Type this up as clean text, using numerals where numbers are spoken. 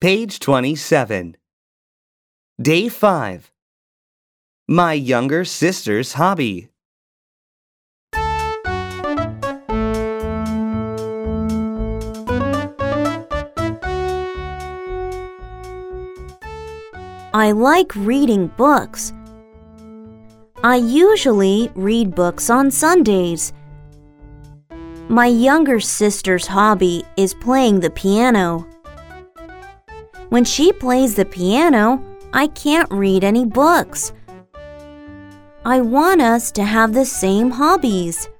Page 27. Day 5. My younger sister's hobby. I like reading books. I usually read books on Sundays. My younger sister's hobby is playing the piano. When she plays the piano, I can't read any books. I want us to have the same hobbies.